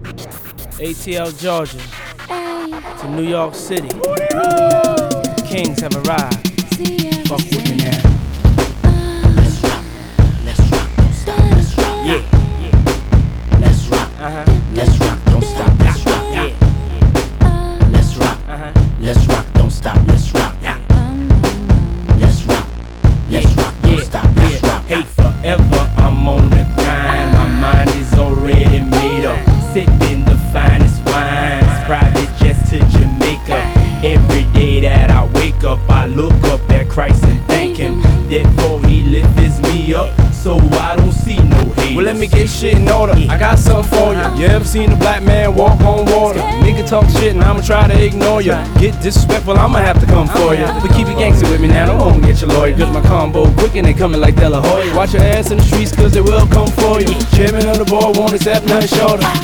ATL, Georgia, to New York City. Kings have arrived. Fuck with me now. Let's rock, don't stop, let's rock. Yeah, let's rock, let's rock, don't stop, let's rock. Yeah, let's rock, let's rock, don't stop, let's rock. Let's rock, don't stop, let's rock. Hey, forever I'm on the grind. My mind is already made up. Sipping the finest wines, private jets to Jamaica. Every day that I wake up, I look up at Christ and thank Him. Therefore He lifts me up, so I don't see no haters. Well, let me get shit in order, I got something for you. You ever seen a black man walk on water? Nigga talk shit and I'ma try to ignore you. Get disrespectful, I'ma have to come for you. But keep it gangster with me now, don't wanna get your lawyer. Cause my combo quick and they coming like De La Hoya. Watch your ass in the streets cause they will come for you. Chairman of the board won't accept nothing shorter.